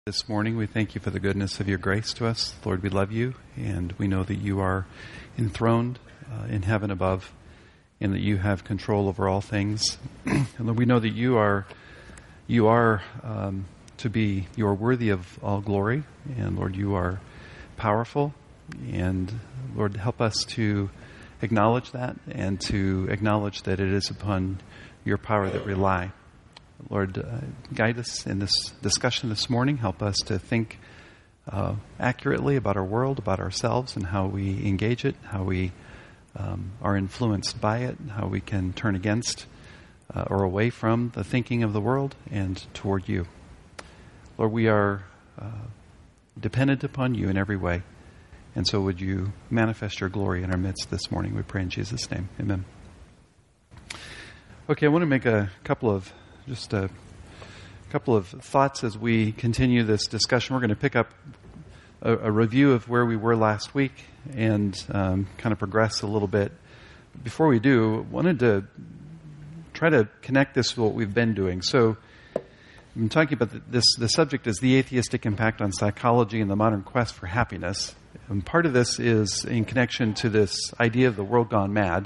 This morning, we thank you for the goodness of your grace to us. Lord, we love you, and we know that you are enthroned in heaven above, and that you have control over all things. And Lord, we know that you are worthy of all glory, and Lord, you are powerful. And Lord, help us to acknowledge that, and to acknowledge that it is upon your power that we rely. Lord, guide us in this discussion this morning. Help us to think accurately about our world, about ourselves, and how we engage it, how we are influenced by it, how we can turn against or away from the thinking of the world and toward you. Lord, we are dependent upon you in every way. And so would you manifest your glory in our midst this morning? We pray in Jesus' name. Amen. Okay, I want to make a couple of thoughts as we continue this discussion. We're going to pick up a review of where we were last week and kind of progress a little bit. Before we do, I wanted to try to connect this with what we've been doing. So I'm talking about the subject is the atheistic impact on psychology and the modern quest for happiness. And part of this is in connection to this idea of the world gone mad.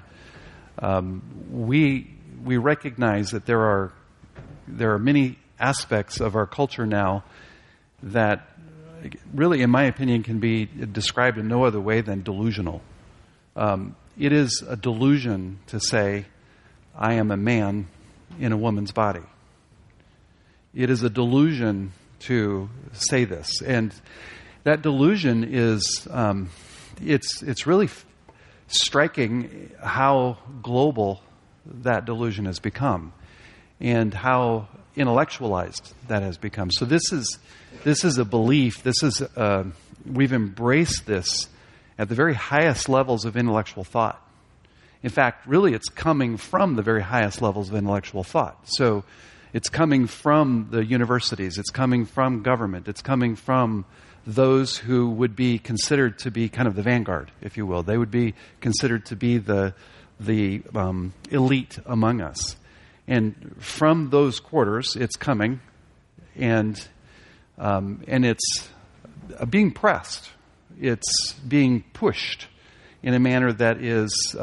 We recognize that there are many aspects of our culture now that really, in my opinion, can be described in no other way than delusional. It is a delusion to say, I am a man in a woman's body. It is a delusion to say this. And that delusion is, it's really striking how global that delusion has become, and how intellectualized that has become. So this is a belief. We've embraced this at the very highest levels of intellectual thought. In fact, really, it's coming from the very highest levels of intellectual thought. So it's coming from the universities. It's coming from government. It's coming from those who would be considered to be kind of the vanguard, if you will. They would be considered to be the elite among us. And from those quarters, it's coming, and it's being pressed. It's being pushed in a manner that is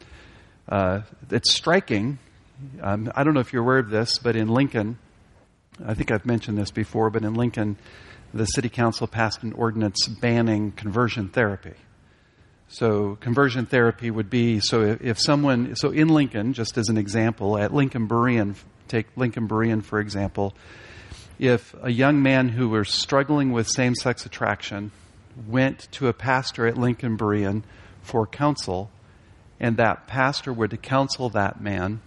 it's striking. I don't know if you're aware of this, but in Lincoln, I think I've mentioned this before, but in Lincoln, the city council passed an ordinance banning conversion therapy. So conversion therapy would be, so in Lincoln, just as an example, at Lincoln Berean, take Lincoln Berean for example, if a young man who was struggling with same-sex attraction went to a pastor at Lincoln Berean for counsel, and that pastor were to counsel that man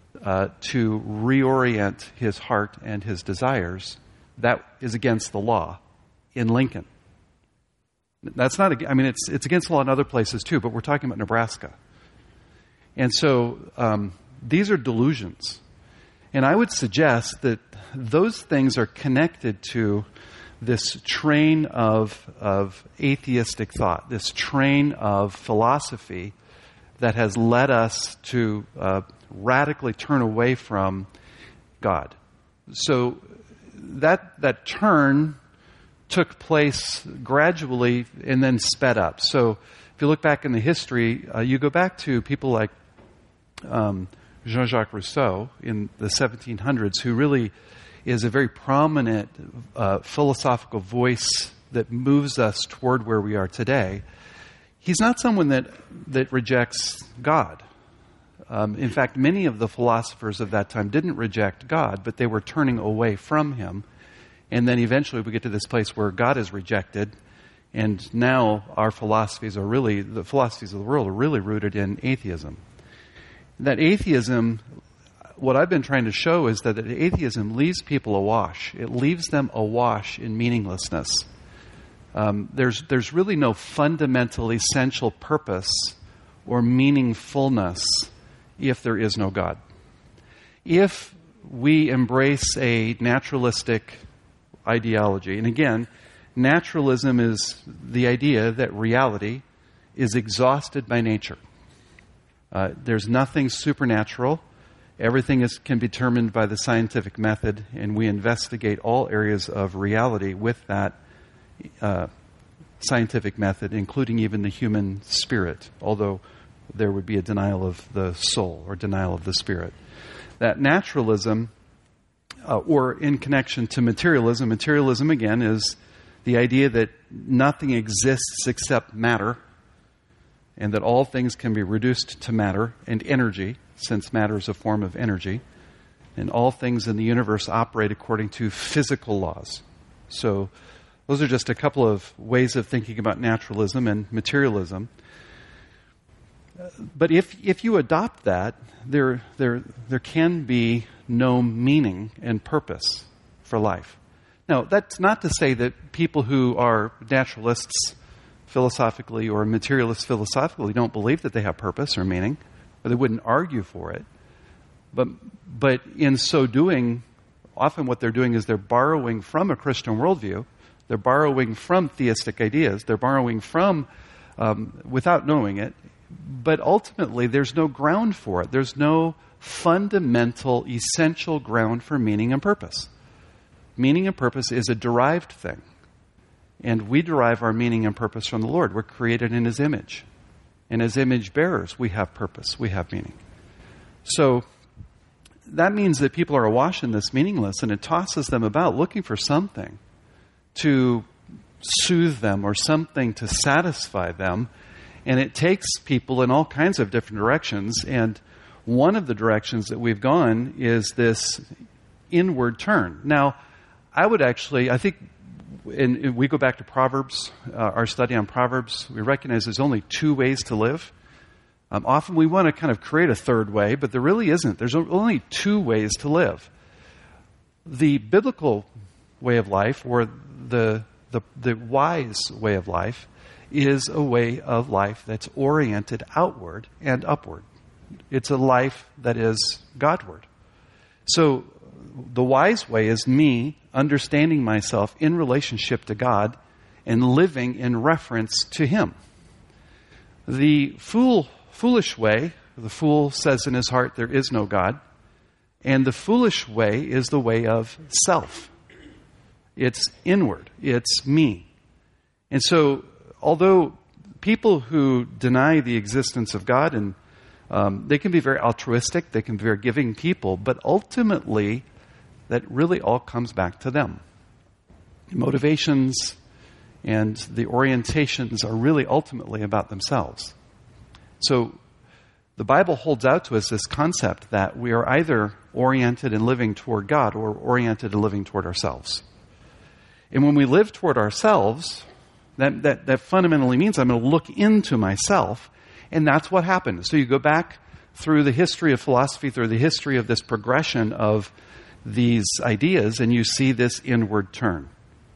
to reorient his heart and his desires, that is against the law in Lincoln. That's not, it's against the law in other places too, but we're talking about Nebraska. And so these are delusions. And I would suggest that those things are connected to this train of atheistic thought, this train of philosophy that has led us to radically turn away from God. So that turn took place gradually and then sped up. So if you look back in the history, you go back to people like Jean-Jacques Rousseau in the 1700s, who really is a very prominent philosophical voice that moves us toward where we are today. He's not someone that rejects God. In fact, many of the philosophers of that time didn't reject God, but they were turning away from him. And then eventually we get to this place where God is rejected, and now our philosophies are really, the philosophies of the world are really rooted in atheism. That atheism, what I've been trying to show is that atheism leaves people awash. It leaves them awash in meaninglessness. There's really no fundamental, essential purpose or meaningfulness if there is no God. If we embrace a naturalistic ideology, and again, naturalism is the idea that reality is exhausted by nature. There's nothing supernatural. Everything can be determined by the scientific method, and we investigate all areas of reality with that scientific method, including even the human spirit, although there would be a denial of the soul or denial of the spirit. That naturalism, or in connection to materialism again is the idea that nothing exists except matter, and that all things can be reduced to matter and energy, since matter is a form of energy, and all things in the universe operate according to physical laws. So those are just a couple of ways of thinking about naturalism and materialism. But if you adopt that, there can be no meaning and purpose for life. Now, that's not to say that people who are naturalists philosophically or materialists philosophically don't believe that they have purpose or meaning, or they wouldn't argue for it. But in so doing, often what they're doing is they're borrowing from a Christian worldview. They're borrowing from theistic ideas. They're borrowing from, without knowing it. But ultimately, there's no ground for it. There's no fundamental, essential ground for meaning and purpose. Meaning and purpose is a derived thing. And we derive our meaning and purpose from the Lord. We're created in His image. And as image bearers, we have purpose. We have meaning. So that means that people are awash in this meaningless, and it tosses them about looking for something to soothe them or something to satisfy them. And it takes people in all kinds of different directions. And one of the directions that we've gone is this inward turn. Now, I think, and we go back to Proverbs, our study on Proverbs, we recognize there's only two ways to live. Often we want to kind of create a third way, but there really isn't. There's only two ways to live. The biblical way of life, or the wise way of life, is a way of life that's oriented outward and upward. It's a life that is Godward. So the wise way is me understanding myself in relationship to God and living in reference to Him. The foolish way, the fool says in his heart, there is no God. And the foolish way is the way of self. It's inward. It's me. And so, although people who deny the existence of God, and they can be very altruistic, they can be very giving people, but ultimately, that really all comes back to them. The motivations and the orientations are really ultimately about themselves. So the Bible holds out to us this concept that we are either oriented and living toward God or oriented and living toward ourselves. And when we live toward ourselves, that fundamentally means I'm going to look into myself, and that's what happens. So you go back through the history of philosophy, through the history of this progression of these ideas, and you see this inward turn.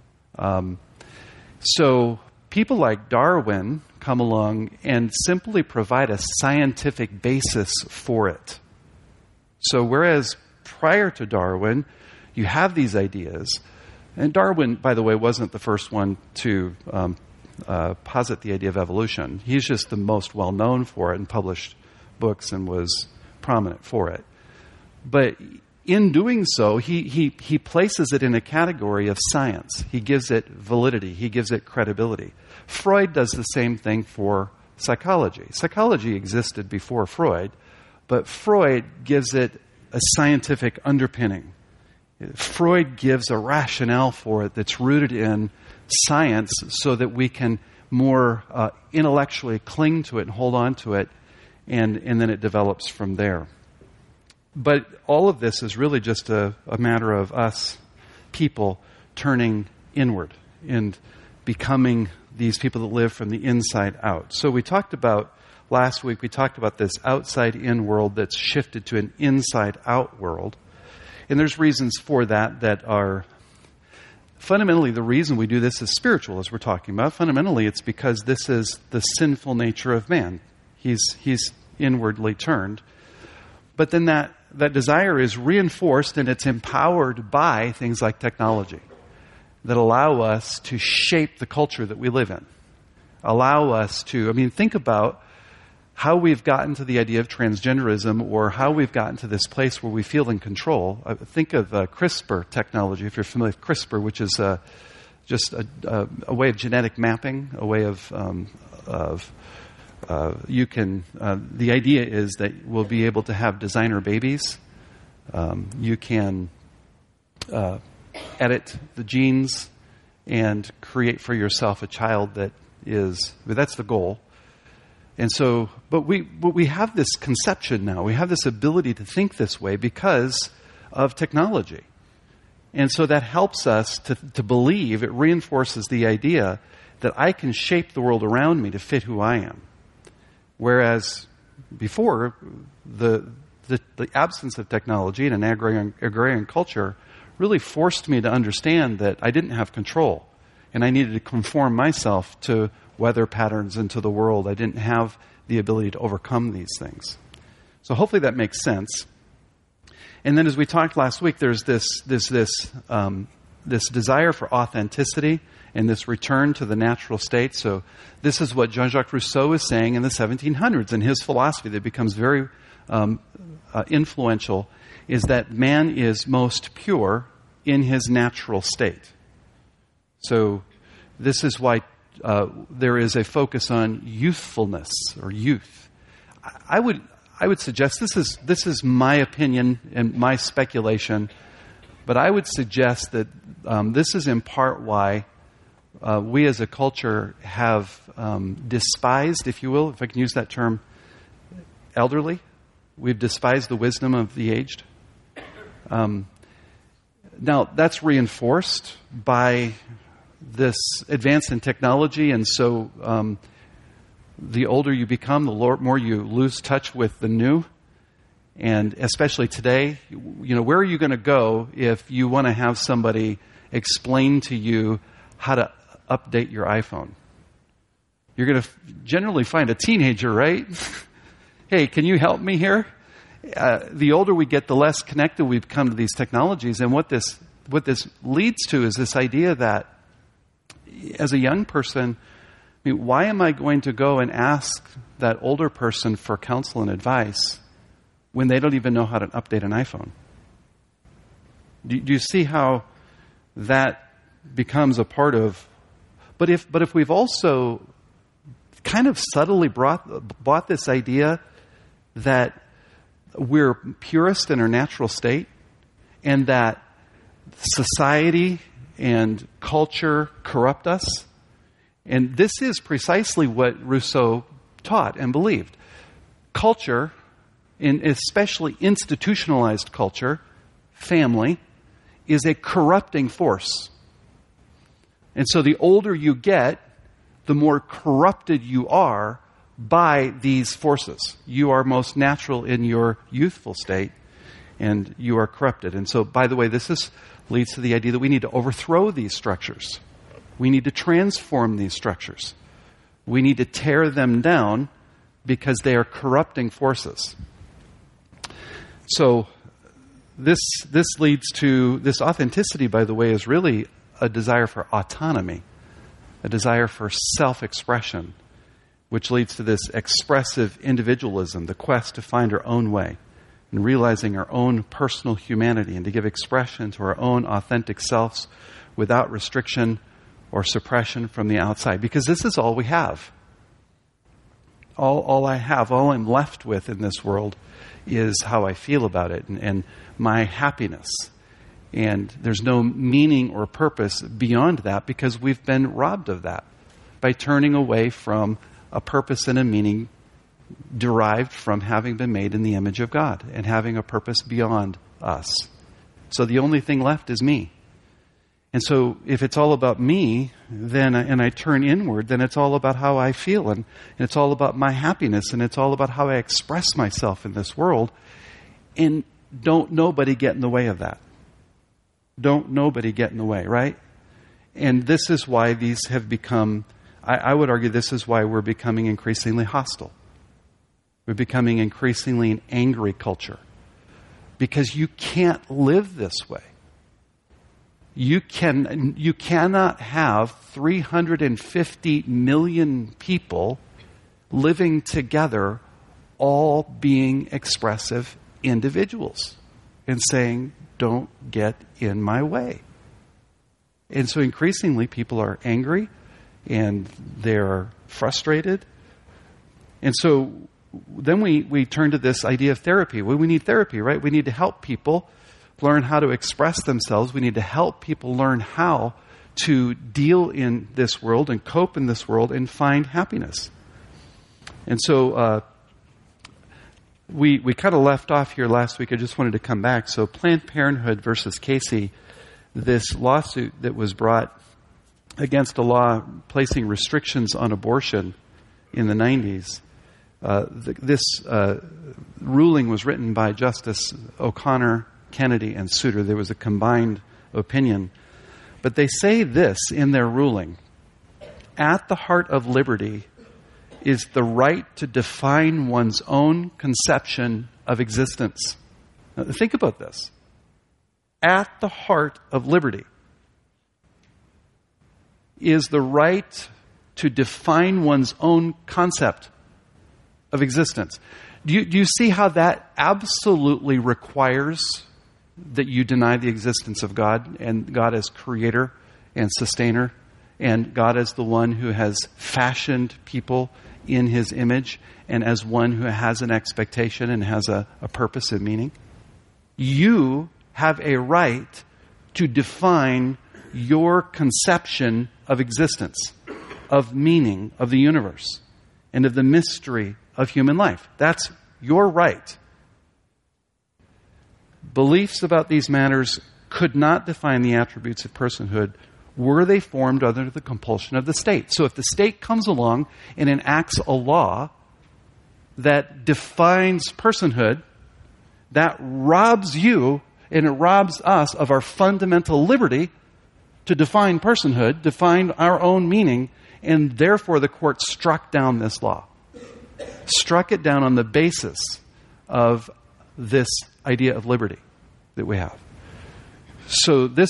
So people like Darwin come along and simply provide a scientific basis for it. So whereas prior to Darwin, you have these ideas, and Darwin, by the way, wasn't the first one to posit the idea of evolution. He's just the most well-known for it and published books and was prominent for it. But in doing so, he places it in a category of science. He gives it validity. He gives it credibility. Freud does the same thing for psychology. Psychology existed before Freud, but Freud gives it a scientific underpinning. Freud gives a rationale for it that's rooted in science so that we can more intellectually cling to it and hold on to it, and then it develops from there. But all of this is really just a matter of us, people, turning inward and becoming these people that live from the inside out. So last week we talked about this outside-in world that's shifted to an inside-out world. And there's reasons for that are fundamentally the reason we do this is spiritual, as we're talking about. Fundamentally, it's because this is the sinful nature of man. He's inwardly turned. But then that desire is reinforced and it's empowered by things like technology that allow us to shape the culture that we live in. Allow us to, think about how we've gotten to the idea of transgenderism, or how we've gotten to this place where we feel in control. Think of CRISPR technology, if you're familiar with CRISPR, which is just a way of genetic mapping, a way of you can. The idea is that we'll be able to have designer babies. You can edit the genes and create for yourself a child that is. But that's the goal. And so, but we have this conception now. We have this ability to think this way because of technology. And so that helps us to believe, it reinforces the idea that I can shape the world around me to fit who I am. Whereas before, the absence of technology in an agrarian culture really forced me to understand that I didn't have control. And I needed to conform myself to weather patterns into the world. I didn't have the ability to overcome these things. So hopefully that makes sense. And then, as we talked last week, there's this desire for authenticity and this return to the natural state. So this is what Jean-Jacques Rousseau is saying in the 1700s in his philosophy that becomes very influential, is that man is most pure in his natural state. So this is why there is a focus on youthfulness or youth. I would suggest, this is my opinion and my speculation, but I would suggest that this is in part why we as a culture have despised, if you will, if I can use that term, elderly. We've despised the wisdom of the aged. Now, that's reinforced by this advance in technology, and so the older you become, the more you lose touch with the new. And especially today, where are you going to go if you want to have somebody explain to you how to update your iPhone? You're going to generally find a teenager, right? Hey, can you help me here? The older we get, the less connected we become to these technologies. And what this leads to is this idea that as a young person, why am I going to go and ask that older person for counsel and advice when they don't even know how to update an iPhone? Do you see how that becomes a part of... But if we've also kind of subtly bought this idea that we're purest in our natural state and that society and culture corrupt us. And this is precisely what Rousseau taught and believed. Culture, and especially institutionalized culture, family, is a corrupting force. And so the older you get, the more corrupted you are by these forces. You are most natural in your youthful state, and you are corrupted. And so, by the way, this leads to the idea that we need to overthrow these structures. We need to transform these structures. We need to tear them down because they are corrupting forces. So this leads to, this authenticity, by the way, is really a desire for autonomy, a desire for self-expression, which leads to this expressive individualism, the quest to find our own way and realizing our own personal humanity and to give expression to our own authentic selves without restriction or suppression from the outside. Because this is all we have. All I have, all I'm left with in this world is how I feel about it and my happiness. And there's no meaning or purpose beyond that because we've been robbed of that by turning away from a purpose and a meaning derived from having been made in the image of God and having a purpose beyond us. So the only thing left is me. And so if it's all about me, then and I turn inward, then it's all about how I feel and it's all about my happiness and it's all about how I express myself in this world. And don't nobody get in the way of that. Don't nobody get in the way, right? And this is why these have become, I would argue this is why we're becoming increasingly hostile. We're becoming increasingly an angry culture. Because you can't live this way. You cannot have 350 million people living together, all being expressive individuals, and saying, don't get in my way. And so increasingly people are angry and they're frustrated. And so then we turn to this idea of therapy. Well, we need therapy, right? We need to help people learn how to express themselves. We need to help people learn how to deal in this world and cope in this world and find happiness. And so we kind of left off here last week. I just wanted to come back. So Planned Parenthood versus Casey, this lawsuit that was brought against a law placing restrictions on abortion in the 90s. This ruling was written by Justice O'Connor, Kennedy, and Souter. There was a combined opinion. But they say this in their ruling: at the heart of liberty is the right to define one's own conception of existence. Now, think about this. At the heart of liberty is the right to define one's own concept of existence. Do you see how that absolutely requires that you deny the existence of God, and God as creator and sustainer, and God as the one who has fashioned people in his image, and as one who has an expectation and has a purpose and meaning? You have a right to define your conception of existence, of meaning, of the universe, and of the mystery of human life. That's your right. Beliefs about these matters could not define the attributes of personhood were they formed under the compulsion of the state. So if the state comes along and enacts a law that defines personhood, that robs you and it robs us of our fundamental liberty to define personhood, define our own meaning, and therefore the court struck down this law. Struck it down on the basis of this idea of liberty that we have. So this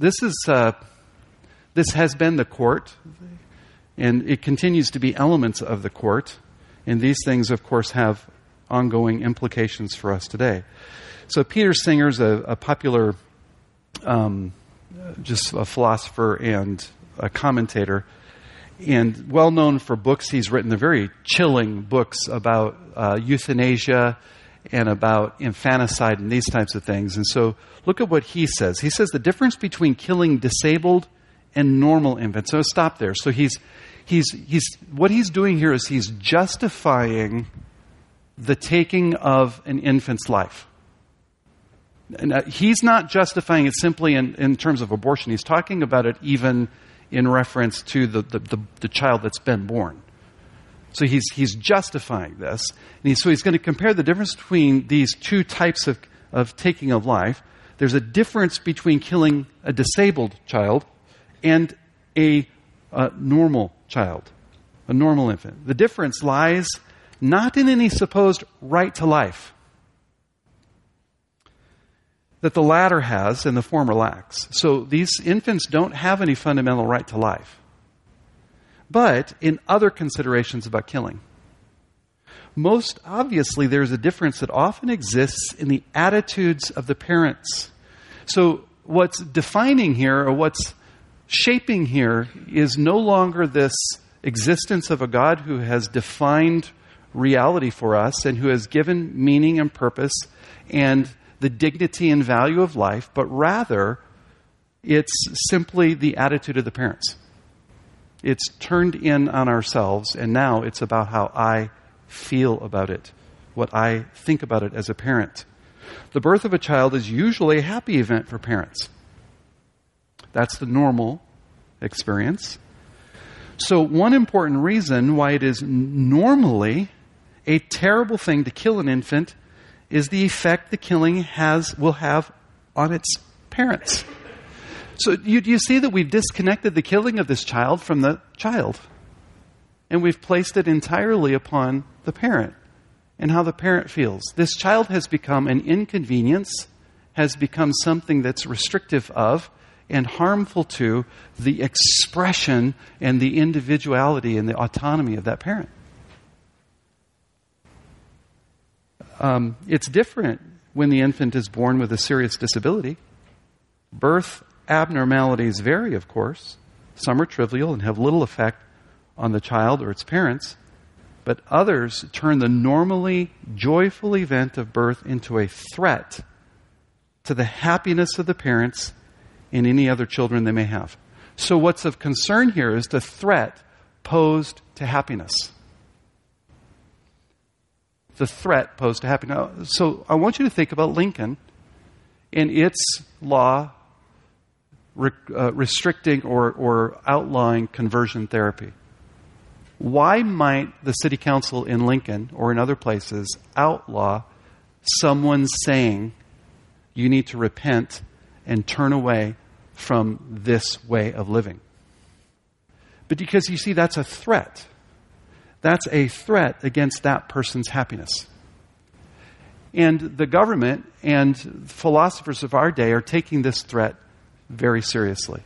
has been the court, and it continues to be elements of the court, and these things, of course, have ongoing implications for us today. So Peter Singer's a popular, just a philosopher and a commentator, and well known for books he's written. They're very chilling books about euthanasia and about infanticide and these types of things. And so look at what he says. He says the difference between killing disabled and normal infants. So stop there. So he's what he's doing here is he's justifying the taking of an infant's life. And he's not justifying it simply in terms of abortion. He's talking about it even in reference to the child that's been born. So he's justifying this. And so he's going to compare the difference between these two types of taking of life. There's a difference between killing a disabled child and a normal child, a normal infant. The difference lies not in any supposed right to life that the latter has and the former lacks. So these infants don't have any fundamental right to life, but in other considerations about killing. Most obviously, there's a difference that often exists in the attitudes of the parents. So what's defining here, or what's shaping here, is no longer this existence of a God who has defined reality for us and who has given meaning and purpose and the dignity and value of life, but rather it's simply the attitude of the parents. It's turned in on ourselves, and now it's about how I feel about it, what I think about it as a parent. The birth of a child is usually a happy event for parents. That's the normal experience. So one important reason why it is normally a terrible thing to kill an infant is the effect the killing will have on its parents. So you see that we've disconnected the killing of this child from the child. And we've placed it entirely upon the parent and how the parent feels. This child has become an inconvenience, has become something that's restrictive of and harmful to the expression and the individuality and the autonomy of that parent. It's different when the infant is born with a serious disability. Birth abnormalities vary, of course. Some are trivial and have little effect on the child or its parents, but others turn the normally joyful event of birth into a threat to the happiness of the parents and any other children they may have. So what's of concern here is the threat posed to happiness. The threat posed to happiness. So I want you to think about Lincoln and its law restricting or outlawing conversion therapy. Why might the city council in Lincoln or in other places outlaw someone saying you need to repent and turn away from this way of living? But because you see, that's a threat. That's a threat against that person's happiness. And the government and philosophers of our day are taking this threat very seriously.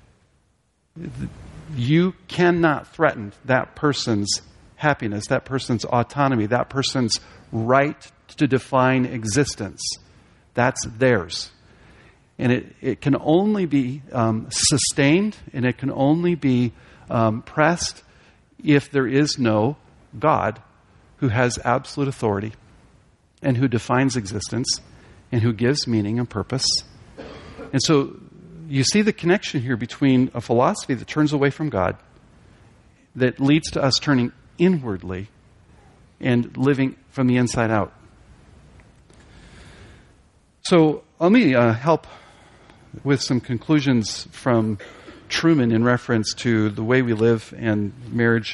You cannot threaten that person's happiness, that person's autonomy, that person's right to define existence. That's theirs. And it can only be sustained and it can only be pressed if there is no God who has absolute authority and who defines existence and who gives meaning and purpose. And so you see the connection here between a philosophy that turns away from God, that leads to us turning inwardly and living from the inside out. So let me help with some conclusions from Truman in reference to the way we live and marriage,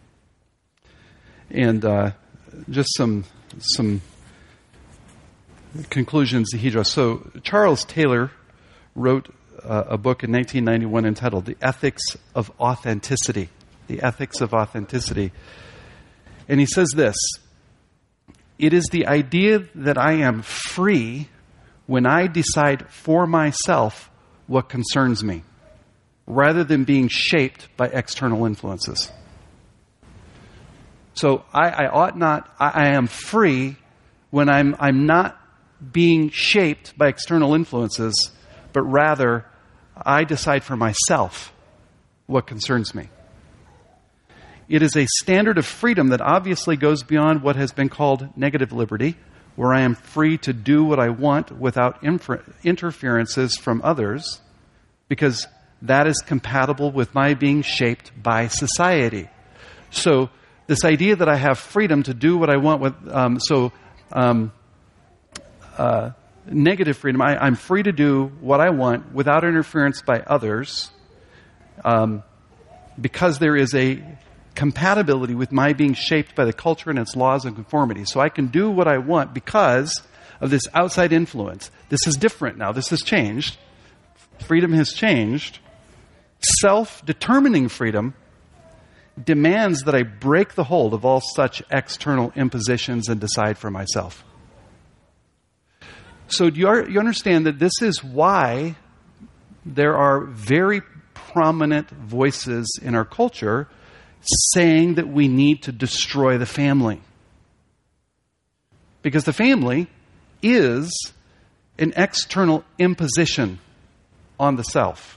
and just some conclusions that he draws. So Charles Taylor wrote a book in 1991 entitled The Ethics of Authenticity. The Ethics of Authenticity. And he says this: it is the idea that I am free when I decide for myself what concerns me, rather than being shaped by external influences. So I am free when I'm not being shaped by external influences, but rather I decide for myself what concerns me. It is a standard of freedom that obviously goes beyond what has been called negative liberty, where I am free to do what I want without interferences from others, because that is compatible with my being shaped by society. So this idea that I have freedom to do what I want with, negative freedom, I'm free to do what I want without interference by others, because there is a compatibility with my being shaped by the culture and its laws and conformity. So I can do what I want because of this outside influence. This is different now. This has changed. Freedom has changed. Self-determining freedom demands that I break the hold of all such external impositions and decide for myself. So do you understand that this is why there are very prominent voices in our culture saying that we need to destroy the family? Because the family is an external imposition on the self.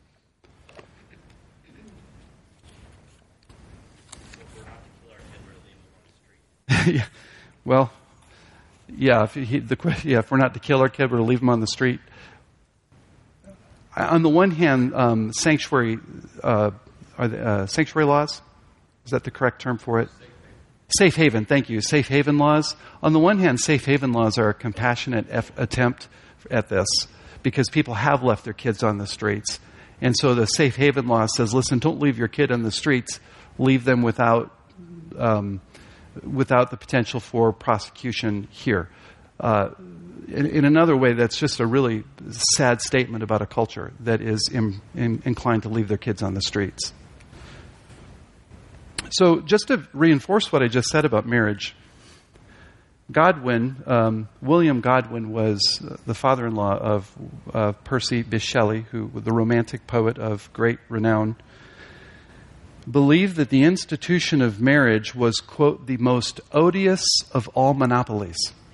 Yeah, well, yeah. If we're not to kill our kid, we're to leave him on the street. On the one hand, sanctuary laws. Is that the correct term for it? Safe haven. Thank you. Safe haven laws. On the one hand, safe haven laws are a compassionate attempt at this, because people have left their kids on the streets. And so the safe haven law says, listen, don't leave your kid on the streets. Leave them without the potential for prosecution here. In another way, that's just a really sad statement about a culture that is inclined to leave their kids on the streets. So just to reinforce what I just said about marriage, William Godwin was the father-in-law of Percy Bysshe Shelley, who was the romantic poet of great renown, believed that the institution of marriage was, quote, the most odious of all monopolies.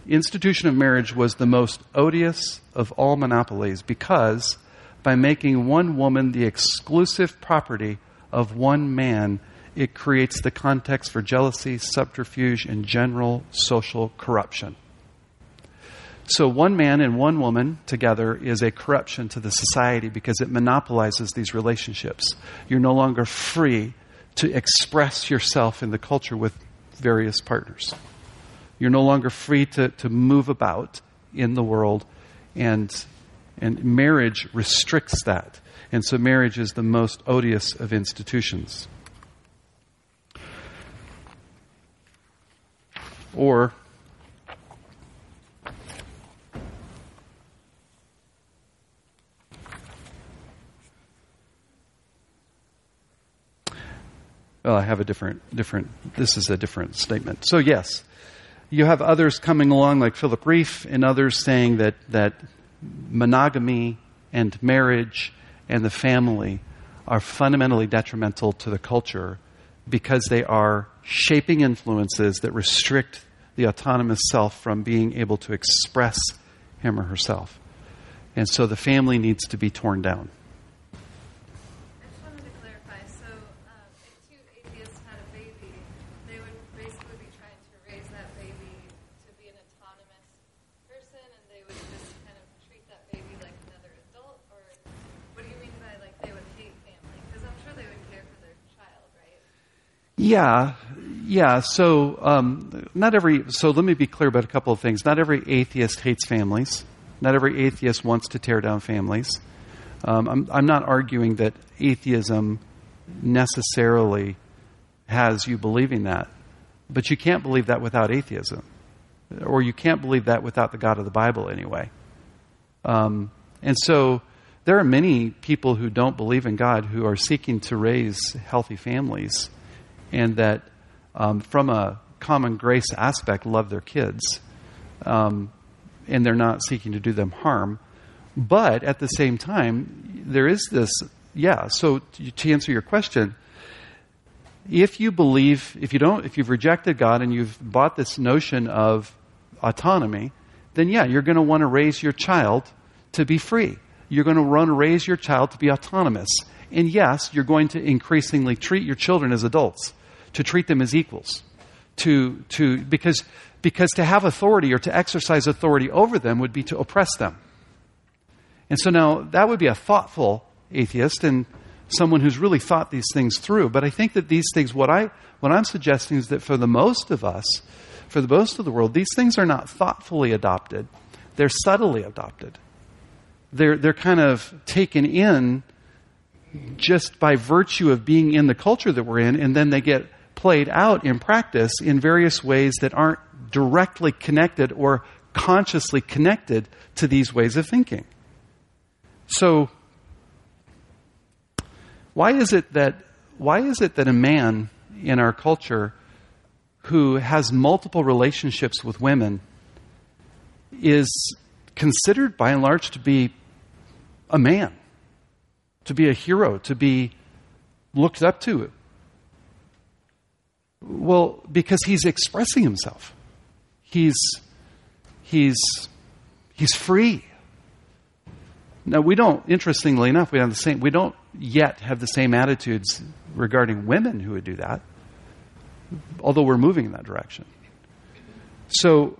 institution of marriage was the most odious of all monopolies because by making one woman the exclusive property of one man, it creates the context for jealousy, subterfuge, and general social corruption. So one man and one woman together is a corruption to the society because it monopolizes these relationships. You're no longer free to express yourself in the culture with various partners. You're no longer free to move about in the world, and marriage restricts that. And so marriage is the most odious of institutions. Or well, I have this is a different statement. So yes, you have others coming along like Philip Reef and others saying that monogamy and marriage and the family are fundamentally detrimental to the culture because they are shaping influences that restrict the autonomous self from being able to express him or herself. And so the family needs to be torn down. I just wanted to clarify. So if two atheists had a baby, they would basically be trying to raise that baby to be an autonomous person, and they would just kind of treat that baby like another adult? Or what do you mean by like they would hate family? Because I'm sure they would care for their child, right? Yeah. So so let me be clear about a couple of things. Not every atheist hates families. Not every atheist wants to tear down families. I'm not arguing that atheism necessarily has you believing that, but you can't believe that without atheism, or you can't believe that without the God of the Bible anyway. And so there are many people who don't believe in God who are seeking to raise healthy families, and that from a common grace aspect love their kids, and they're not seeking to do them harm. But at the same time, there is this, so to answer your question, if you've rejected God and you've bought this notion of autonomy, then you're going to want to raise your child to be free. You're going to want to raise your child to be autonomous. And yes, you're going to increasingly treat your children as adults, to treat them as equals, because to have authority or to exercise authority over them would be to oppress them. And so now that would be a thoughtful atheist and someone who's really thought these things through. But I think that these things, what I'm suggesting is that for the most of us, for the most of the world, these things are not thoughtfully adopted. They're subtly adopted. They're kind of taken in just by virtue of being in the culture that we're in, and then they get played out in practice in various ways that aren't directly connected or consciously connected to these ways of thinking. So, why is it that a man in our culture who has multiple relationships with women is considered by and large to be a man, to be a hero, to be looked up to? Well, because he's expressing himself. He's free. Now, interestingly enough, we don't yet have the same attitudes regarding women who would do that, although we're moving in that direction. So,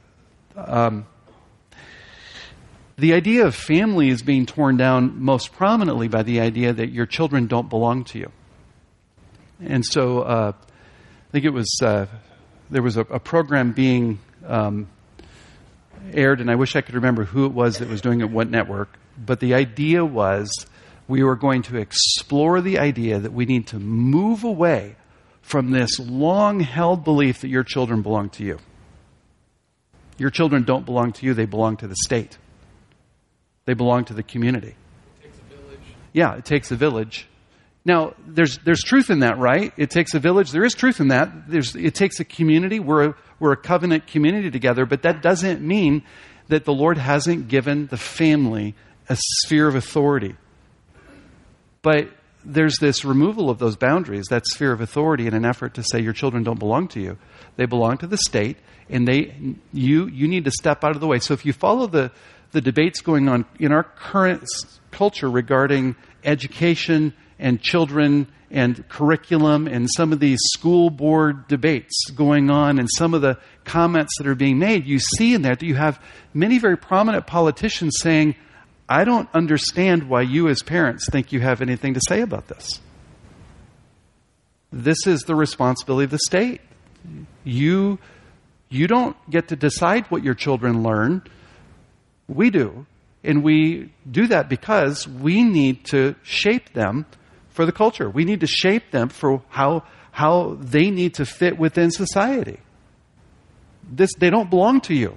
the idea of family is being torn down most prominently by the idea that your children don't belong to you. And so, I think it was, there was a program being aired, and I wish I could remember who it was that was doing it, what network. But the idea was we were going to explore the idea that we need to move away from this long-held belief that your children belong to you. Your children don't belong to you, they belong to the state. They belong to the community. It takes a village. Yeah, it takes a village. Now, there's truth in that, right? It takes a village. There is truth in that. It takes a community. We're a covenant community together, but that doesn't mean that the Lord hasn't given the family a sphere of authority. But there's this removal of those boundaries, that sphere of authority, in an effort to say your children don't belong to you. They belong to the state, and you need to step out of the way. So if you follow the debates going on in our current culture regarding education and children and curriculum and some of these school board debates going on and some of the comments that are being made, you see in that you have many very prominent politicians saying, I don't understand why you as parents think you have anything to say about this. This is the responsibility of the state. You don't get to decide what your children learn. We do. And we do that because we need to shape them for the culture. We need to shape them for how they need to fit within society. They don't belong to you.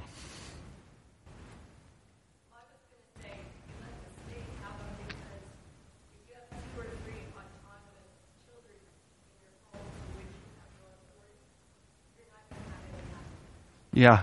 Yeah.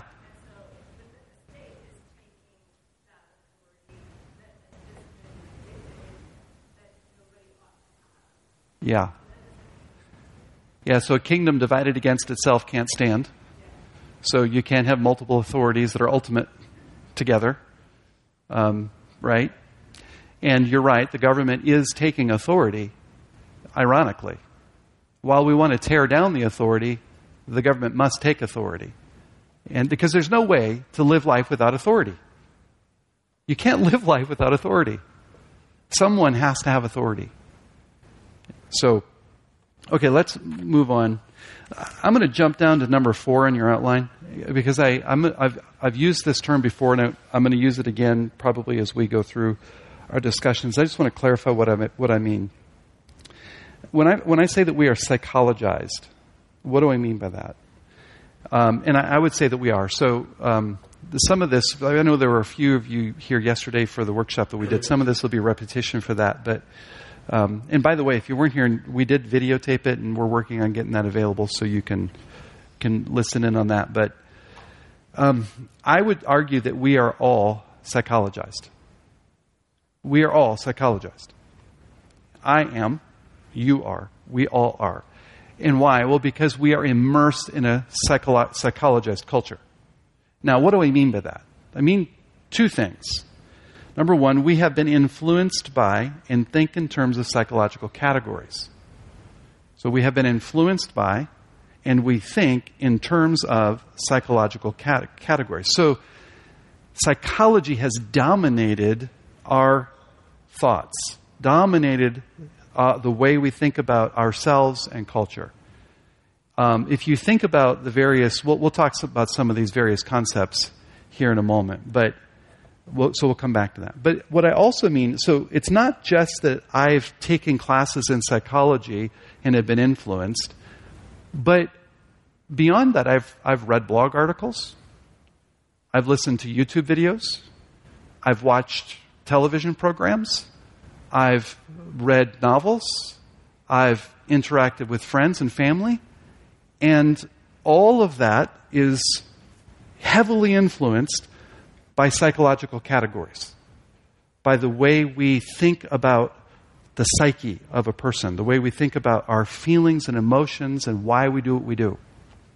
Yeah. Yeah, so a kingdom divided against itself can't stand. So you can't have multiple authorities that are ultimate together. Right? And you're right, the government is taking authority, ironically. While we want to tear down the authority, the government must take authority. And because there's no way to live life without authority. You can't live life without authority. Someone has to have authority. So, okay, let's move on. I'm going to jump down to number 4 in your outline because I've used this term before, and I'm going to use it again probably as we go through our discussions. I just want to clarify what I mean. When I say that we are psychologized, what do I mean by that? And I would say that we are. So some of this, I know there were a few of you here yesterday for the workshop that we did. Some of this will be repetition for that. But and by the way, if you weren't here, we did videotape it, and we're working on getting that available so you can listen in on that. But I would argue that we are all psychologized. We are all psychologized. I am. You are. We all are. And why? Well, because we are immersed in a psychologized culture. Now, what do I mean by that? I mean 2 things. Number 1, we have been influenced by and think in terms of psychological categories. So we have been influenced by and we think in terms of psychological categories. So psychology has dominated our thoughts, dominated the way we think about ourselves and culture. If you think about the various, we'll talk about some of these various concepts here in a moment, but we'll come back to that. But what I also mean, so it's not just that I've taken classes in psychology and have been influenced, but beyond that, I've read blog articles, I've listened to YouTube videos, I've watched television programs, I've read novels, I've interacted with friends and family, and all of that is heavily influenced by psychological categories, by the way we think about the psyche of a person, the way we think about our feelings and emotions and why we do what we do.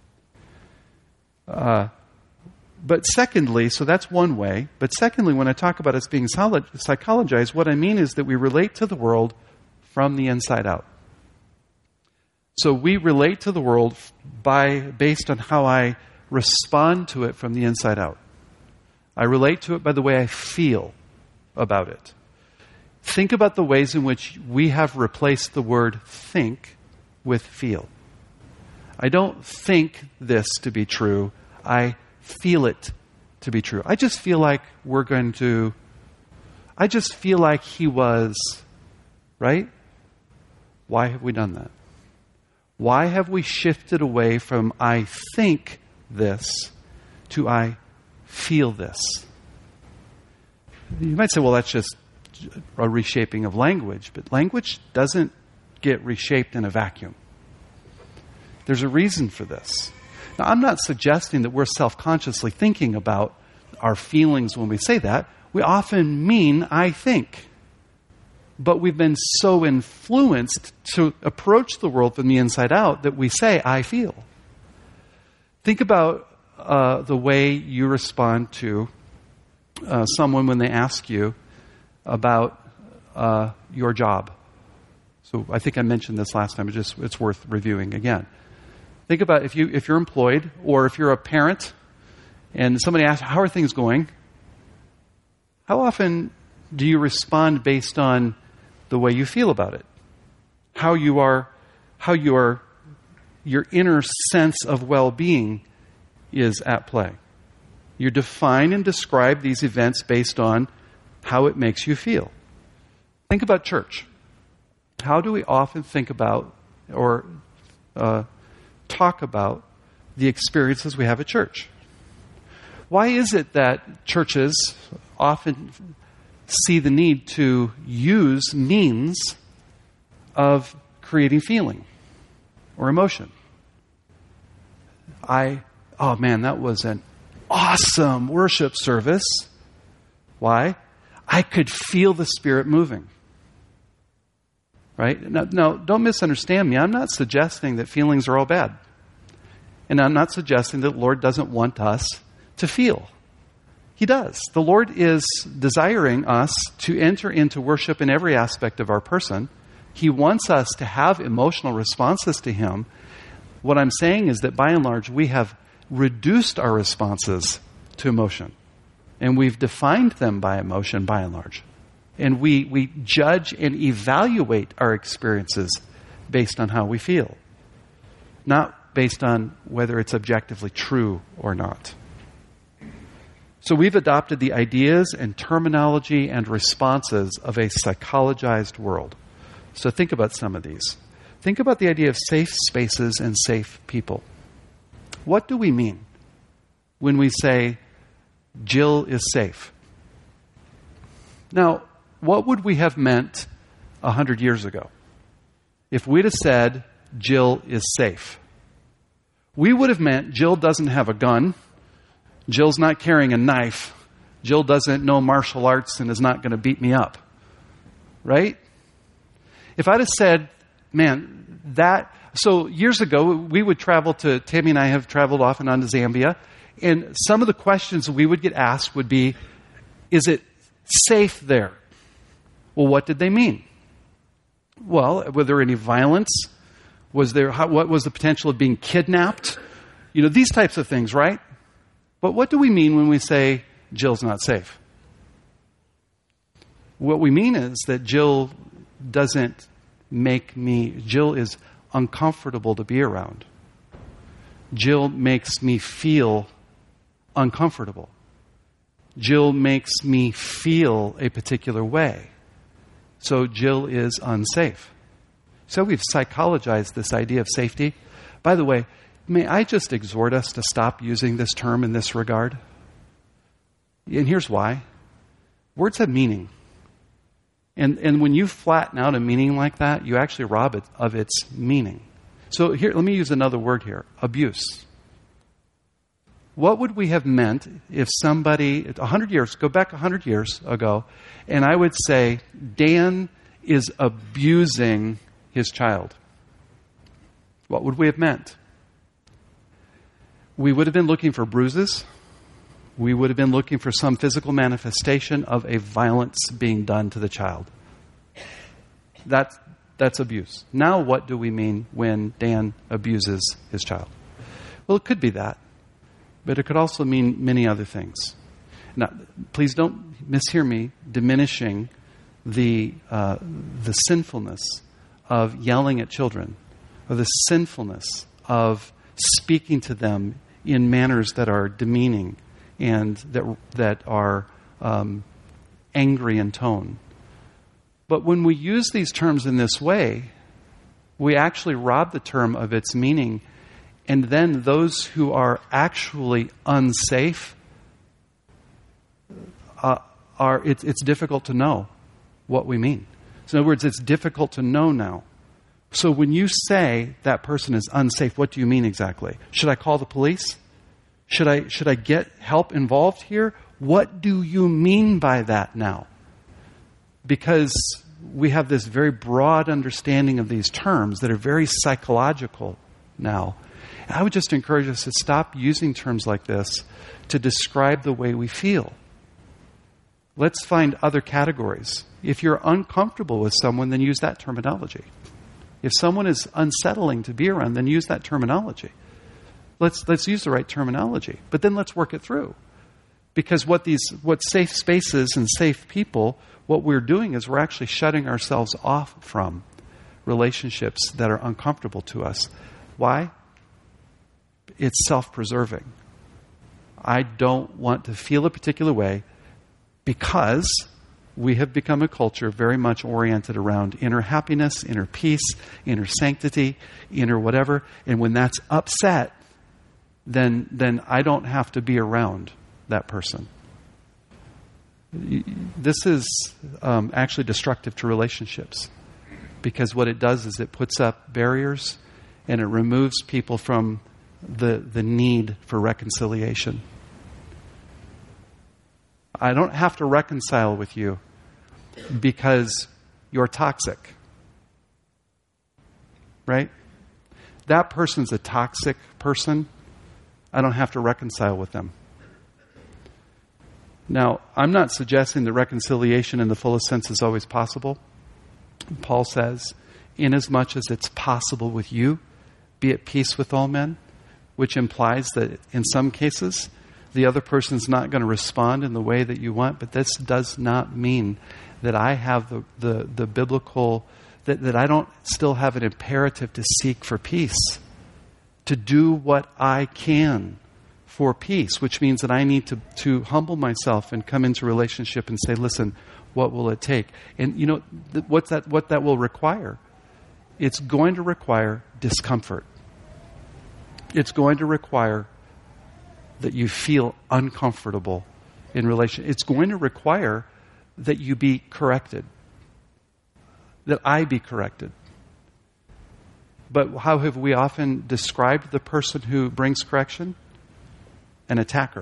But secondly, so that's one way, but secondly, when I talk about us being psychologized, what I mean is that we relate to the world from the inside out. So we relate to the world based on how I respond to it from the inside out. I relate to it by the way I feel about it. Think about the ways in which we have replaced the word think with feel. I don't think this to be true. I feel it to be true. I just feel like I just feel like he was, right? Why have we done that? Why have we shifted away from I think this to I feel this? You might say, well, that's just a reshaping of language, but language doesn't get reshaped in a vacuum. There's a reason for this. Now, I'm not suggesting that we're self-consciously thinking about our feelings when we say that. We often mean I think. But we've been so influenced to approach the world from the inside out that we say, I feel. Think about the way you respond to someone when they ask you about your job. So I think I mentioned this last time. It's worth reviewing again. Think about if you're employed or if you're a parent and somebody asks, how are things going? How often do you respond based on the way you feel about it? How your inner sense of well-being is at play. You define and describe these events based on how it makes you feel. Think about church. How do we often think about or talk about the experiences we have at church? Why is it that churches often see the need to use means of creating feeling or emotion? Oh man, that was an awesome worship service. Why? I could feel the Spirit moving. Right? Now, don't misunderstand me. I'm not suggesting that feelings are all bad. And I'm not suggesting that the Lord doesn't want us to feel. He does. The Lord is desiring us to enter into worship in every aspect of our person. He wants us to have emotional responses to Him. What I'm saying is that by and large, we have reduced our responses to emotion. And we've defined them by emotion by and large. And we judge and evaluate our experiences based on how we feel, not based on whether it's objectively true or not. So we've adopted the ideas and terminology and responses of a psychologized world. So think about some of these. Think about the idea of safe spaces and safe people. What do we mean when we say Jill is safe? Now, what would we have meant 100 years ago if we'd have said Jill is safe? We would have meant Jill doesn't have a gun. Jill's not carrying a knife. Jill doesn't know martial arts and is not going to beat me up. Right? If I'd have said, man, so years ago, we would travel to, Tammy and I have traveled off and on to Zambia, and some of the questions we would get asked would be, is it safe there? Well, what did they mean? Well, were there any violence? What was the potential of being kidnapped? These types of things, right? But what do we mean when we say Jill's not safe? What we mean is that Jill is uncomfortable to be around. Jill makes me feel uncomfortable. Jill makes me feel a particular way. So Jill is unsafe. So we've psychologized this idea of safety. By the way, may I just exhort us to stop using this term in this regard? And here's why. Words have meaning. And when you flatten out a meaning like that, you actually rob it of its meaning. So here, let me use another word here. Abuse. What would we have meant if somebody, go back 100 years ago, and I would say, Dan is abusing his child? What would we have meant? We would have been looking for bruises. We would have been looking for some physical manifestation of a violence being done to the child. That's abuse. Now what do we mean when Dan abuses his child? Well, it could be that. But it could also mean many other things. Now, please don't mishear me diminishing the sinfulness of yelling at children, or the sinfulness of speaking to them in manners that are demeaning and that are angry in tone. But when we use these terms in this way, we actually rob the term of its meaning. And then those who are actually unsafe, it's difficult to know what we mean. So in other words, it's difficult to know now. So when you say that person is unsafe, what do you mean exactly? Should I call the police? Should I get help involved here? What do you mean by that now? Because we have this very broad understanding of these terms that are very psychological now. And I would just encourage us to stop using terms like this to describe the way we feel. Let's find other categories. If you're uncomfortable with someone, then use that terminology. If someone is unsettling to be around, then use that terminology. Let's use the right terminology. But then let's work it through. Because what safe spaces and safe people, what we're doing is we're actually shutting ourselves off from relationships that are uncomfortable to us. Why? It's self-preserving. I don't want to feel a particular way because we have become a culture very much oriented around inner happiness, inner peace, inner sanctity, inner whatever. And when that's upset, then I don't have to be around that person. This is actually destructive to relationships, because what it does is it puts up barriers and it removes people from the need for reconciliation. I don't have to reconcile with you because you're toxic. Right? That person's a toxic person. I don't have to reconcile with them. Now, I'm not suggesting that reconciliation in the fullest sense is always possible. Paul says, inasmuch as it's possible with you, be at peace with all men, which implies that in some cases, the other person's not going to respond in the way that you want, but this does not mean that I have the biblical, that I don't still have an imperative to seek for peace, to do what I can for peace, which means that I need to humble myself and come into relationship and say, listen, what will it take? And you know, what that will require? It's going to require discomfort. It's going to require that you feel uncomfortable in relation. It's going to require that you be corrected, that I be corrected. But how have we often described the person who brings correction? An attacker.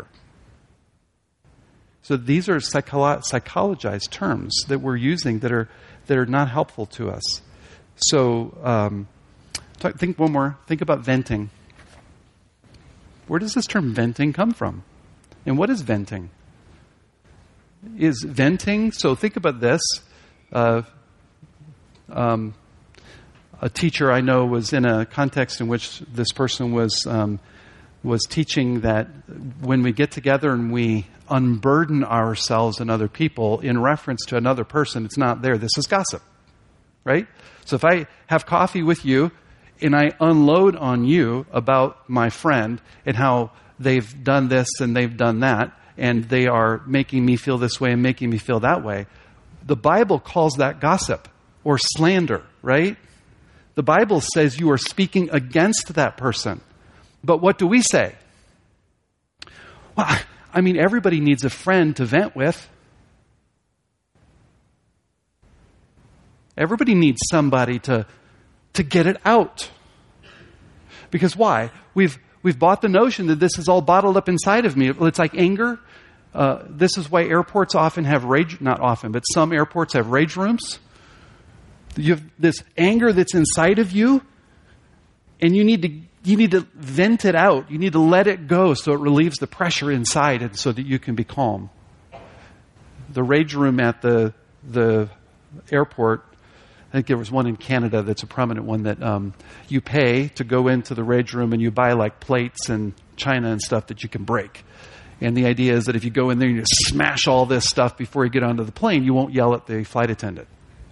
So these are psychologized terms that we're using that are not helpful to us. So think one more. Think about venting. Where does this term venting come from? And what is venting? Is venting, so think about this. A teacher I know was in a context in which this person was teaching that when we get together and we unburden ourselves and other people in reference to another person, it's not there. This is gossip, right? So if I have coffee with you and I unload on you about my friend and how they've done this and they've done that, and they are making me feel this way and making me feel that way, the Bible calls that gossip or slander, right? The Bible says you are speaking against that person. But what do we say? Well, I mean, everybody needs a friend to vent with. Everybody needs somebody to get it out. Because why? We've bought the notion that this is all bottled up inside of me. It's like anger. This is why airports often have not often, but some airports have rage rooms. You have this anger that's inside of you, and you need to vent it out. You need to let it go so it relieves the pressure inside and so that you can be calm. The rage room at the airport, I think there was one in Canada that's a prominent one that you pay to go into the rage room and you buy like plates and china and stuff that you can break. And the idea is that if you go in there and you smash all this stuff before you get onto the plane, you won't yell at the flight attendant.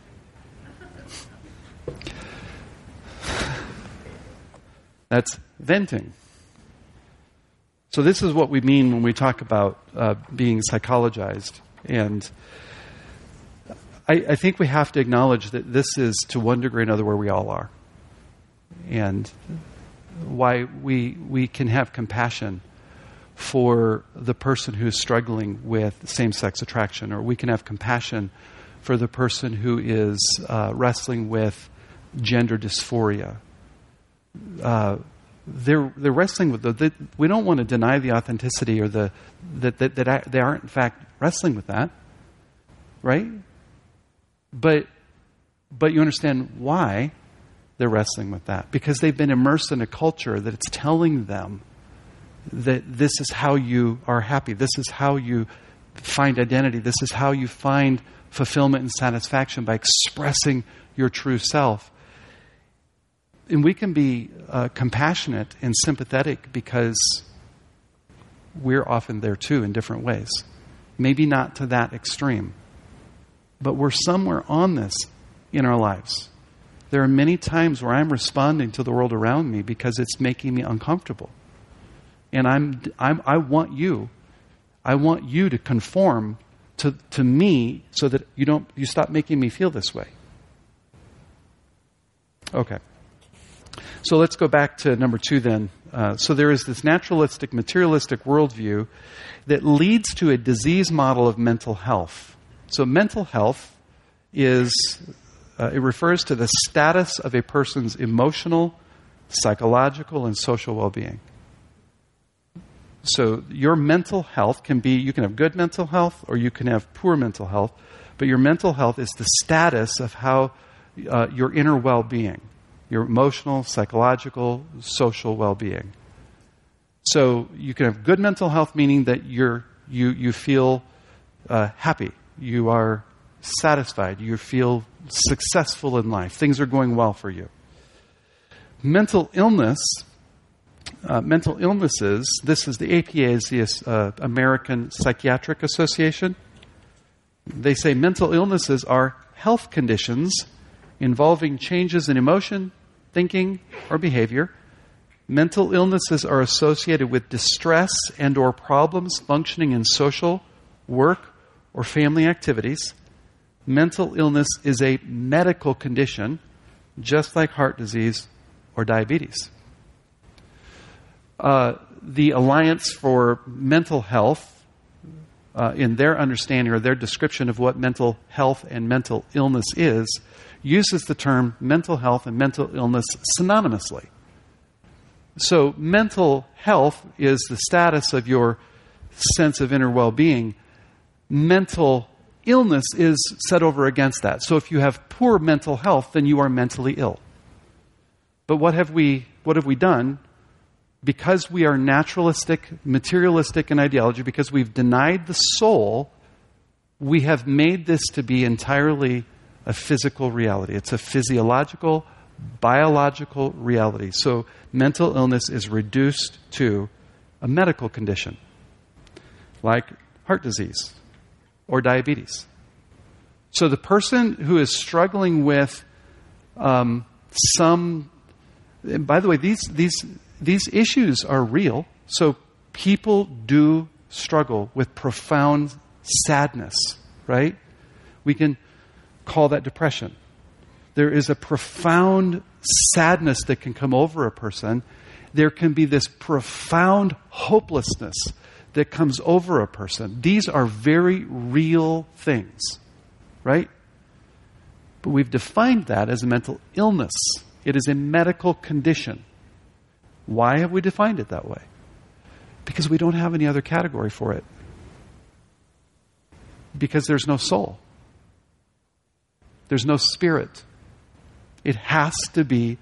That's venting. So this is what we mean when we talk about being psychologized. And I think we have to acknowledge that this is, to one degree or another, where we all are. And why we can have compassion for the person who is struggling with same-sex attraction, or we can have compassion for the person who is wrestling with gender dysphoria. They're wrestling with we don't want to deny the authenticity or that they aren't in fact wrestling with that, right? But But you understand why they're wrestling with that. Because they've been immersed in a culture that it's telling them that this is how you are happy. This is how you find identity. This is how you find fulfillment and satisfaction, by expressing your true self. And we can be compassionate and sympathetic because we're often there too in different ways. Maybe not to that extreme, but we're somewhere on this in our lives. There are many times where I'm responding to the world around me because it's making me uncomfortable. And I want you to conform to me so that you stop making me feel this way. Okay. So let's go back to number 2 then. So there is this naturalistic, materialistic worldview that leads to a disease model of mental health. So mental health is, it refers to the status of a person's emotional, psychological, and social well-being. So your mental health can be, you can have good mental health or you can have poor mental health, but your mental health is the status of how your inner well-being, your emotional, psychological, social well-being. So you can have good mental health, meaning that you feel happy, you are satisfied, you feel successful in life, things are going well for you. Mental illnesses, this is the APA, is the American Psychiatric Association. They say mental illnesses are health conditions involving changes in emotion, thinking, or behavior. Mental illnesses are associated with distress and or problems functioning in social, work, or family activities. Mental illness is a medical condition, just like heart disease or diabetes. The Alliance for Mental Health, in their understanding or their description of what mental health and mental illness is, uses the term mental health and mental illness synonymously. So mental health is the status of your sense of inner well-being. Mental illness is set over against that. So if you have poor mental health, then you are mentally ill. But what have we done? Because we are naturalistic, materialistic in ideology, because we've denied the soul, we have made this to be entirely a physical reality. It's a physiological, biological reality. So mental illness is reduced to a medical condition, like heart disease or diabetes. So the person who is struggling with and by the way, these issues are real. So people do struggle with profound sadness, right? We can call that depression. There is a profound sadness that can come over a person. There can be this profound hopelessness that comes over a person. These are very real things, right? But we've defined that as a mental illness. It is a medical condition. Why have we defined it that way? Because we don't have any other category for it. Because there's no soul. There's no spirit. It has to be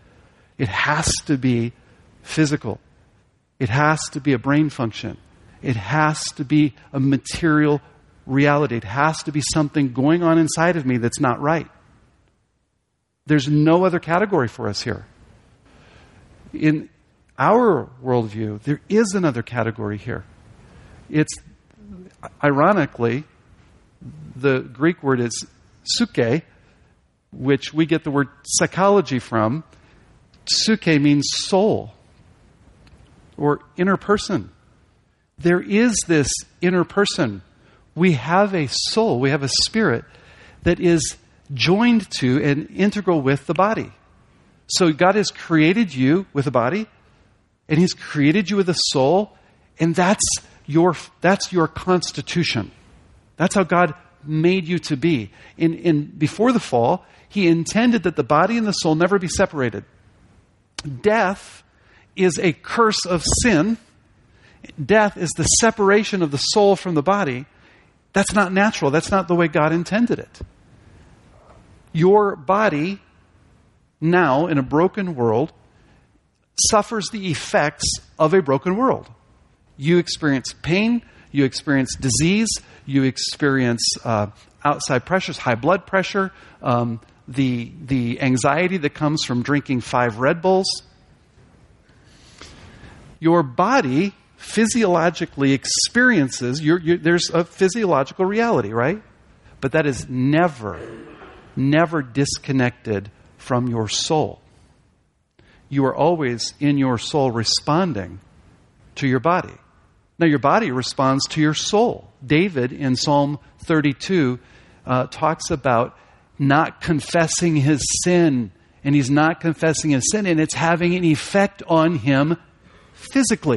physical. It has to be a brain function. It has to be a material reality. It has to be something going on inside of me that's not right. There's no other category for us here. In our worldview, there is another category here. It's, ironically, the Greek word is psyche, which we get the word psychology from. Psyche means soul or inner person. There is this inner person. We have a soul, we have a spirit that is joined to and integral with the body. So God has created you with a body, and He's created you with a soul, and that's your constitution. That's how God made you to be. Before the fall, He intended that the body and the soul never be separated. Death is a curse of sin. Death is the separation of the soul from the body. That's not natural. That's not the way God intended it. Your body, now in a broken world, suffers the effects of a broken world. You experience pain, you experience disease, you experience outside pressures, high blood pressure, the anxiety that comes from drinking 5 Red Bulls. Your body physiologically experiences, there's a physiological reality, right? But that is never disconnected from your soul. You are always in your soul responding to your body. Now, your body responds to your soul. David in Psalm 32 talks about not confessing his sin, and he's not confessing his sin, and it's having an effect on him physically.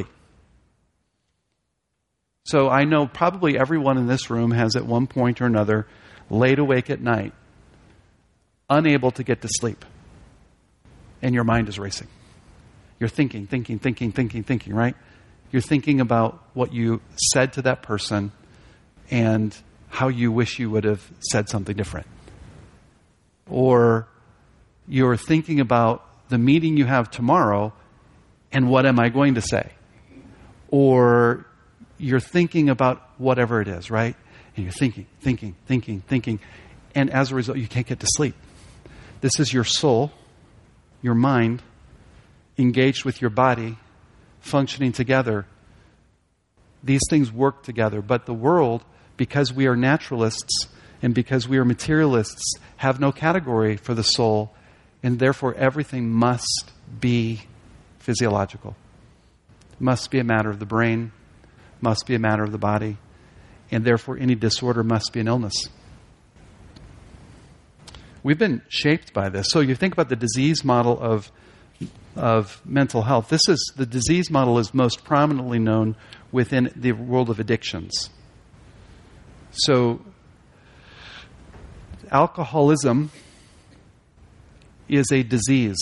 So I know probably everyone in this room has at one point or another laid awake at night, unable to get to sleep, and your mind is racing. You're thinking, right? You're thinking about what you said to that person and how you wish you would have said something different. Or you're thinking about the meeting you have tomorrow and what am I going to say? Or you're thinking about whatever it is, right? And you're thinking. And as a result, you can't get to sleep. This is your soul, your mind, engaged with your body, functioning together. These things work together. But the world, because we are naturalists and because we are materialists, have no category for the soul, and therefore everything must be physiological. Must be a matter of the brain, must be a matter of the body, and therefore any disorder must be an illness. We've been shaped by this. So you think about the disease model of mental health. The disease model is most prominently known within the world of addictions. So alcoholism is a disease.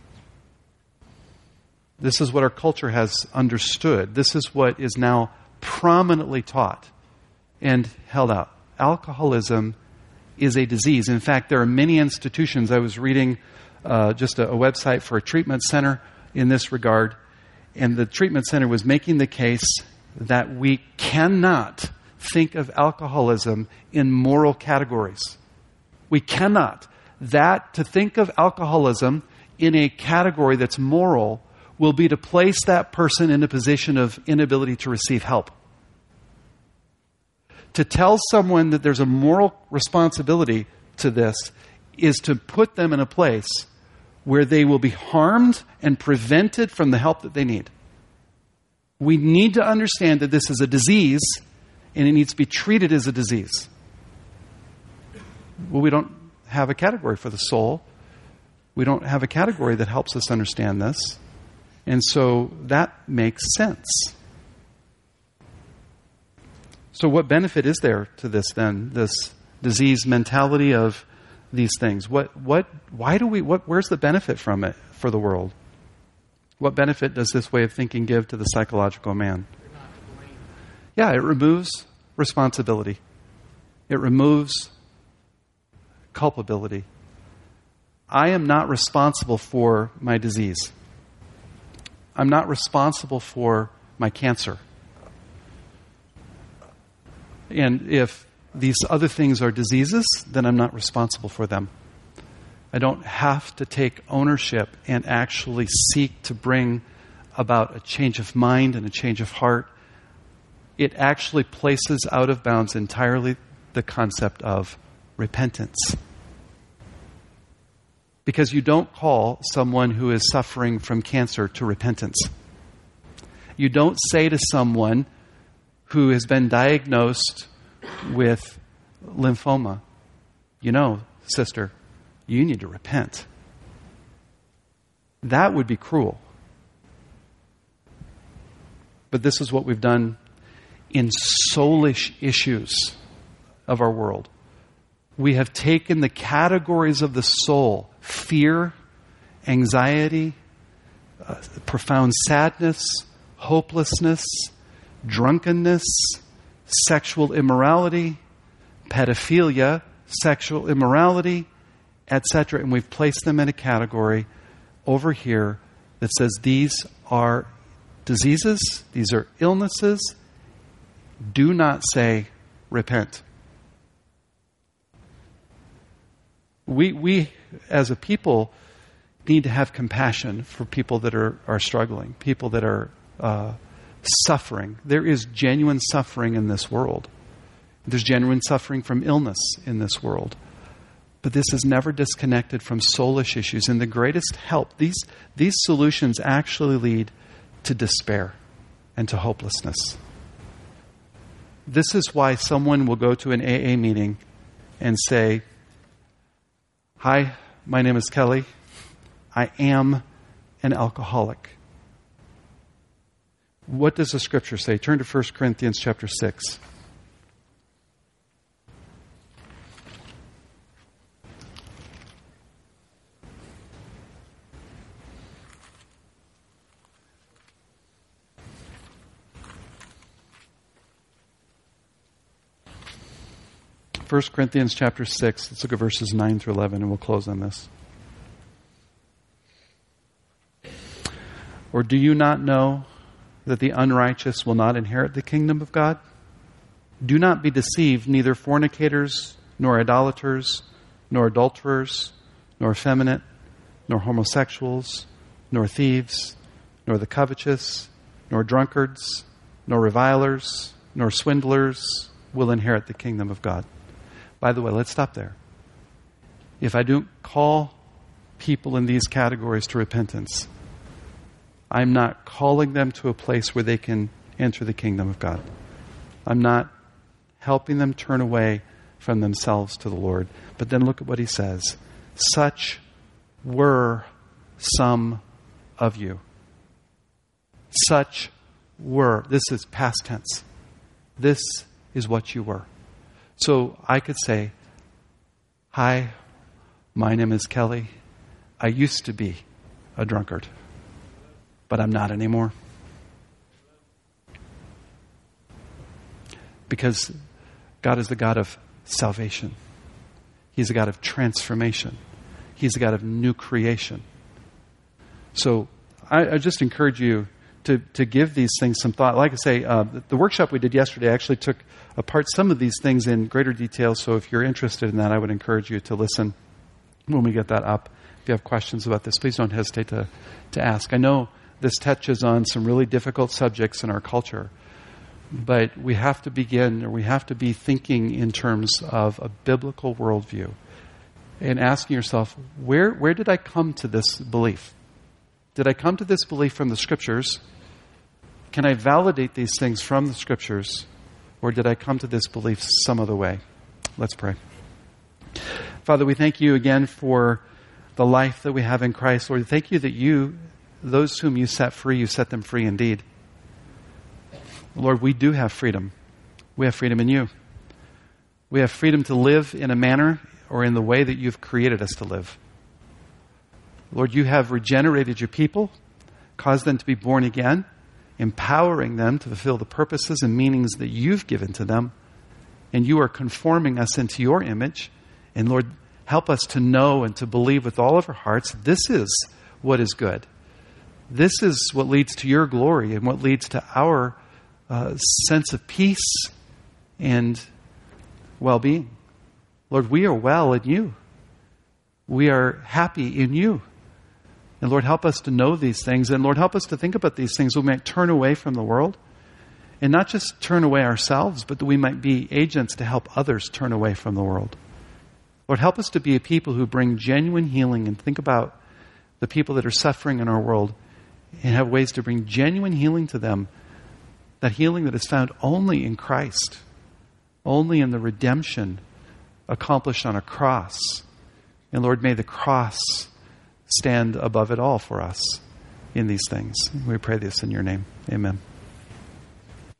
This is what our culture has understood. This is what is now prominently taught and held out. Alcoholism is a disease. In fact, there are many institutions. I was reading just a website for a treatment center in this regard, and the treatment center was making the case that we cannot think of alcoholism in moral categories. We cannot. To think of alcoholism in a category that's moral will be to place that person in a position of inability to receive help. To tell someone that there's a moral responsibility to this is to put them in a place where they will be harmed and prevented from the help that they need. We need to understand that this is a disease and it needs to be treated as a disease. Well, we don't have a category for the soul. We don't have a category that helps us understand this. And so that makes sense. So what benefit is there to this then, this disease mentality of these things? Where's the benefit from it for the world? What benefit does this way of thinking give to the psychological man? Yeah, it removes responsibility. It removes culpability. I am not responsible for my disease. I'm not responsible for my cancer. And if these other things are diseases, then I'm not responsible for them. I don't have to take ownership and actually seek to bring about a change of mind and a change of heart. It actually places out of bounds entirely the concept of repentance. Because you don't call someone who is suffering from cancer to repentance. You don't say to someone who has been diagnosed with lymphoma, sister, you need to repent. That would be cruel. But this is what we've done in soulish issues of our world. We have taken the categories of the soul, fear, anxiety, profound sadness, hopelessness, drunkenness, sexual immorality, pedophilia, sexual immorality, etc. And we've placed them in a category over here that says these are diseases, these are illnesses. Do not say repent. We as a people need to have compassion for people that are struggling, people that are suffering. There is genuine suffering in this world. There's genuine suffering from illness in this world. But this is never disconnected from soulish issues. And the greatest help, these solutions actually lead to despair and to hopelessness. This is why someone will go to an AA meeting and say, "Hi, my name is Kelly. I am an alcoholic." What does the scripture say? Turn to 1 Corinthians chapter 6. First Corinthians chapter 6. Let's look at verses 9 through 11 and we'll close on this. Or do you not know that the unrighteous will not inherit the kingdom of God? Do not be deceived, neither fornicators, nor idolaters, nor adulterers, nor effeminate, nor homosexuals, nor thieves, nor the covetous, nor drunkards, nor revilers, nor swindlers will inherit the kingdom of God. By the way, let's stop there. If I don't call people in these categories to repentance, I'm not calling them to a place where they can enter the kingdom of God. I'm not helping them turn away from themselves to the Lord. But then look at what he says. Such were some of you. Such were. This is past tense. This is what you were. So I could say, "Hi, my name is Kelly. I used to be a drunkard, but I'm not anymore." Because God is the God of salvation. He's a God of transformation. He's a God of new creation. So I just encourage you to give these things some thought. Like I say, the workshop we did yesterday actually took apart some of these things in greater detail. So if you're interested in that, I would encourage you to listen when we get that up. If you have questions about this, please don't hesitate to ask. I know this touches on some really difficult subjects in our culture, but we have to be thinking in terms of a biblical worldview and asking yourself, where did I come to this belief? Did I come to this belief from the Scriptures? Can I validate these things from the Scriptures? Or did I come to this belief some other way? Let's pray. Father, we thank you again for the life that we have in Christ. Lord, thank you that those whom you set free, you set them free indeed. Lord, we do have freedom. We have freedom in you. We have freedom to live in a manner or in the way that you've created us to live. Lord, you have regenerated your people, caused them to be born again, empowering them to fulfill the purposes and meanings that you've given to them. And you are conforming us into your image. And Lord, help us to know and to believe with all of our hearts, this is what is good. This is what leads to your glory and what leads to our sense of peace and well-being. Lord, we are well in you. We are happy in you. And Lord, help us to know these things. And Lord, help us to think about these things so we might turn away from the world. And not just turn away ourselves, but that we might be agents to help others turn away from the world. Lord, help us to be a people who bring genuine healing and think about the people that are suffering in our world and have ways to bring genuine healing to them. That healing that is found only in Christ, only in the redemption accomplished on a cross. And Lord, may the cross stand above it all for us in these things. We pray this in your name. Amen.